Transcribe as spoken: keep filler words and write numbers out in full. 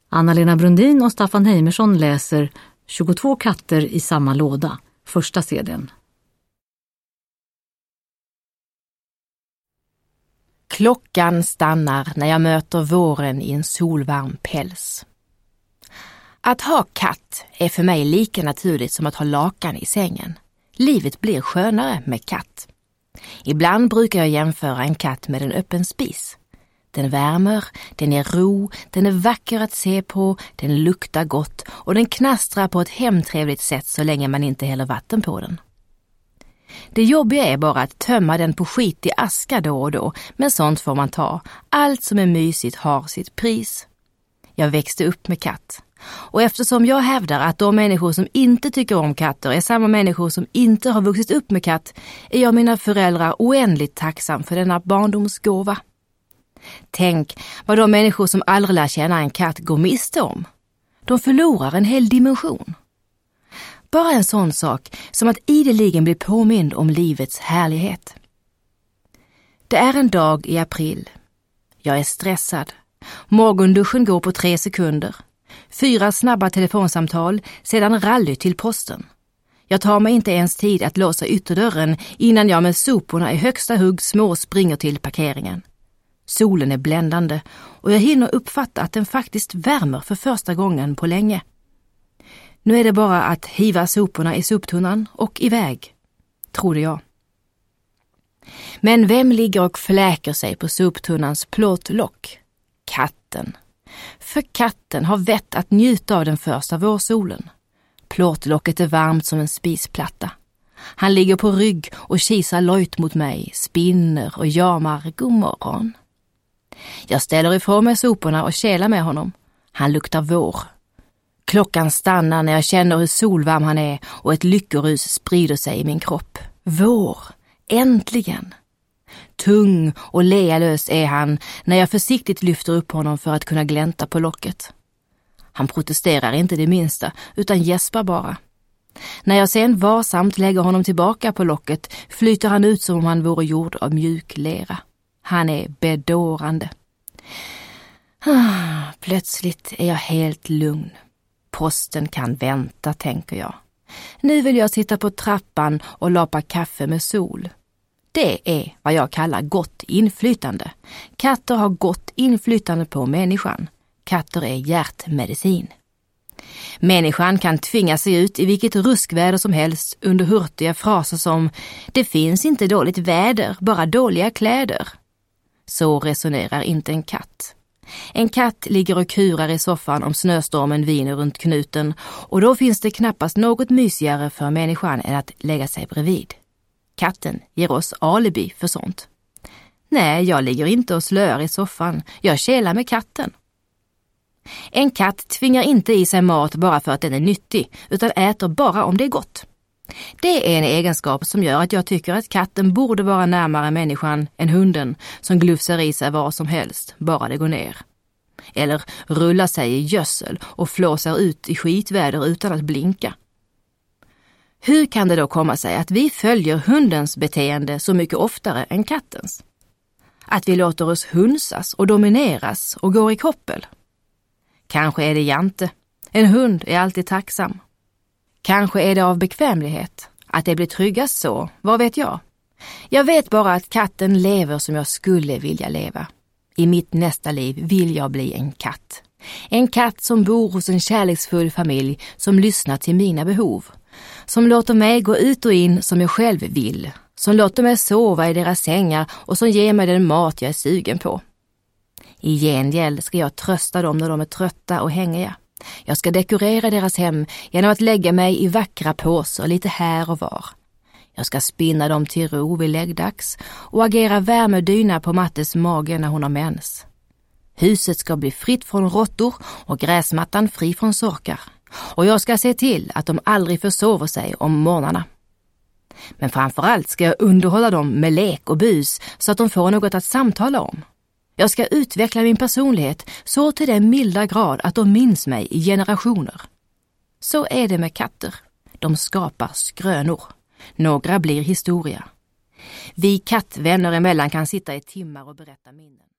Anna-Lena Brundin och Staffan Heimersson läser tjugotvå katter i samma låda, första C D:n. Klockan stannar när jag möter våren i en solvarm päls. Att ha katt är för mig lika naturligt som att ha lakan i sängen. Livet blir skönare med katt. Ibland brukar jag jämföra en katt med en öppen spis. Den värmer, den är ro, den är vacker att se på, den luktar gott och den knastrar på ett hemtrevligt sätt så länge man inte häller vatten på den. Det jobbiga är bara att tömma den på skitig aska då och då, men sånt får man ta. Allt som är mysigt har sitt pris. Jag växte upp med katt. Och eftersom jag hävdar att de människor som inte tycker om katter är samma människor som inte har vuxit upp med katt, är jag mina föräldrar oändligt tacksam för denna barndomsgåva. Tänk vad de människor som aldrig lär känna en katt går miste om. De förlorar en hel dimension. Bara en sån sak som att ideligen bli påmind om livets härlighet. Det är en dag i april. Jag är stressad. Morgonduschen går på tre sekunder. Fyra snabba telefonsamtal, sedan rally till posten. Jag tar mig inte ens tid att låsa ytterdörren innan jag med soporna i högsta hugg små springer till parkeringen. Solen är bländande och jag hinner uppfatta att den faktiskt värmer för första gången på länge. Nu är det bara att hiva soporna i soptunnan och iväg, trodde jag. Men vem ligger och fläker sig på soptunnans plåtlock? Katten. För katten har vett att njuta av den första vårsolen. Plåtlocket är varmt som en spisplatta. Han ligger på rygg och kisar lojt mot mig, spinner och jamar god morgon. Jag ställer ifrån mig soporna och kälar med honom. Han luktar vår. Klockan stannar när jag känner hur solvarm han är och ett lyckorus sprider sig i min kropp. Vår, äntligen! Tung och lealös är han när jag försiktigt lyfter upp honom för att kunna glänta på locket. Han protesterar inte det minsta utan gäspar bara. När jag sen varsamt lägger honom tillbaka på locket flyter han ut som om han vore gjord av mjuk lera. Han är bedårande. Ah, plötsligt är jag helt lugn. Posten kan vänta, tänker jag. Nu vill jag sitta på trappan och lapa kaffe med sol. Det är vad jag kallar gott inflytande. Katter har gott inflytande på människan. Katter är hjärtmedicin. Människan kan tvinga sig ut i vilket ruskväder som helst under hurtiga fraser som "det finns inte dåligt väder, bara dåliga kläder". Så resonerar inte en katt. En katt ligger och kurar i soffan om snöstormen viner runt knuten och då finns det knappast något mysigare för människan än att lägga sig bredvid. Katten ger oss alibi för sånt. Nej, jag ligger inte och slöar i soffan. Jag kälar med katten. En katt tvingar inte i sig mat bara för att den är nyttig, utan äter bara om det är gott. Det är en egenskap som gör att jag tycker att katten borde vara närmare människan än hunden som glufsar i sig vad som helst, bara det går ner. Eller rullar sig i gödsel och flåsar ut i skitväder utan att blinka. Hur kan det då komma sig att vi följer hundens beteende så mycket oftare än kattens? Att vi låter oss hunsas och domineras och går i koppel? Kanske är det jante. En hund är alltid tacksam. Kanske är det av bekvämlighet. Att det blir tryggast så, vad vet jag? Jag vet bara att katten lever som jag skulle vilja leva. I mitt nästa liv vill jag bli en katt. En katt som bor hos en kärleksfull familj som lyssnar till mina behov. Som låter mig gå ut och in som jag själv vill. Som låter mig sova i deras sängar och som ger mig den mat jag är sugen på. I gengäld ska jag trösta dem när de är trötta och hängiga. Jag ska dekorera deras hem genom att lägga mig i vackra påsar lite här och var. Jag ska spinna dem till ro vid läggdags och agera värmedyna på Mattes mage när hon har mens. Huset ska bli fritt från råttor och gräsmattan fri från sorkar. Och jag ska se till att de aldrig försover sig om morgnarna. Men framförallt ska jag underhålla dem med lek och bus så att de får något att samtala om. Jag ska utveckla min personlighet så till den milda grad att de minns mig i generationer. Så är det med katter. De skapar skrönor. Några blir historia. Vi kattvänner emellan kan sitta i timmar och berätta minnen.